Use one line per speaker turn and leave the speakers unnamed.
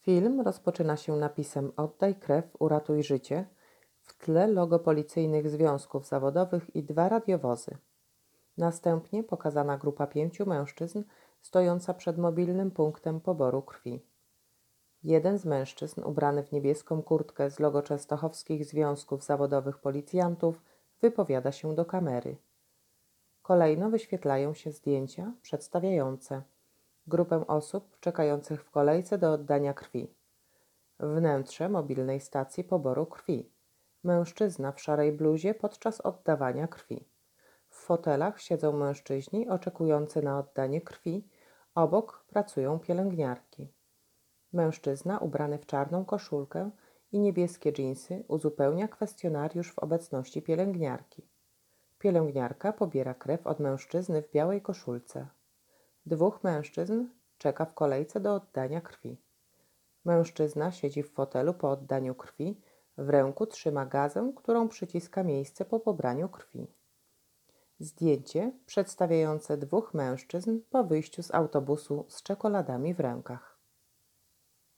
Film rozpoczyna się napisem „Oddaj krew, uratuj życie”, w tle logo policyjnych związków zawodowych i 2 radiowozy. Następnie pokazana grupa 5 mężczyzn stojąca przed mobilnym punktem poboru krwi. Jeden z mężczyzn, ubrany w niebieską kurtkę z logo Częstochowskich Związków Zawodowych Policjantów, wypowiada się do kamery. Kolejno wyświetlają się zdjęcia przedstawiające grupę osób czekających w kolejce do oddania krwi. Wnętrze mobilnej stacji poboru krwi. Mężczyzna w szarej bluzie podczas oddawania krwi. W fotelach siedzą mężczyźni oczekujący na oddanie krwi, obok pracują pielęgniarki. Mężczyzna ubrany w czarną koszulkę i niebieskie dżinsy uzupełnia kwestionariusz w obecności pielęgniarki. Pielęgniarka pobiera krew od mężczyzny w białej koszulce. 2 mężczyzn czeka w kolejce do oddania krwi. Mężczyzna siedzi w fotelu po oddaniu krwi, w ręku trzyma gazę, którą przyciska miejsce po pobraniu krwi. Zdjęcie przedstawiające 2 mężczyzn po wyjściu z autobusu z czekoladami w rękach.